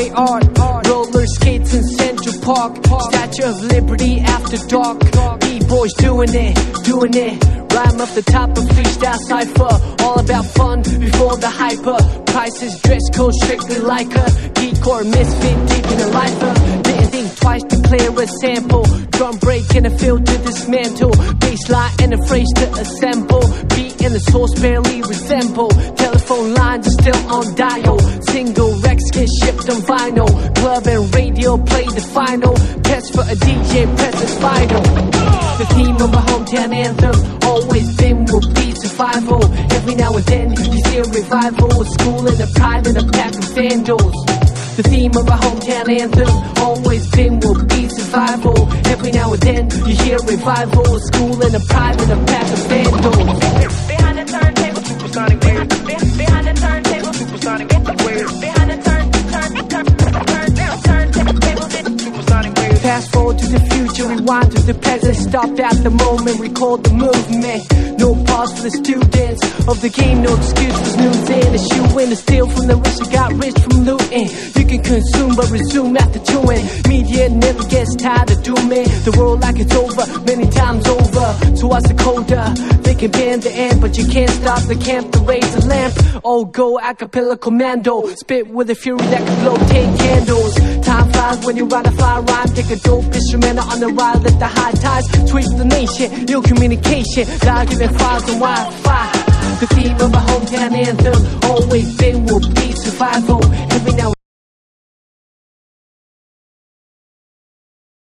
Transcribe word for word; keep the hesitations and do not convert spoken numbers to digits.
highway art, roller skates in Central Park, Statue of Liberty after dark. B-boys doing it, doing it. Rhyme up the top of freestyle cypher. All about fun before the hyper. Prices, dress code, strictly like a geek or misfit, deep in a lifer. Didn't think twice to clear a sample. Drum break and a feel to dismantle. Bassline and a phrase to assemble. Beat and the source barely resemble. Telephone lines are still on dial. Single Rex get shipped on vinyl. Club and radio play the final. Test for a D J, press is vital. The theme of my hometown anthem always been will be survival. Every now and then you see a revival. A school and a pride and a pack of vandals. The theme of my hometown anthem always been will be survival. Every now and then you hear a revival. A school and a pride and a pack of vandals. Behind the turntable, supersonic wave. Behind the turntable, supersonic wave. Behind the turn, turn, turn, turn, turntable, supersonic wave. Fast forward to the future, rewind to the present. Stopped at the moment, record the movement. No pause for the students of the game, no excuse for snoozing. A shoe in, a steal from the rich, I got rich from looting. You can consume but resume after chewing. Media never gets tired of dooming the world like it's over, many times over. So what's the coda? They can bend the end, but you can't stop the camp to raise a lamp. Oh, go acapella commando, spit with a fury that can blow ten candles. Time flies when you ride a fly rhyme. Take a dope instrumental on the ride, let the high tides switch the nation. Ill communication, document files and Wi-Fi. The theme of my hometown anthem always been will be survival. Every now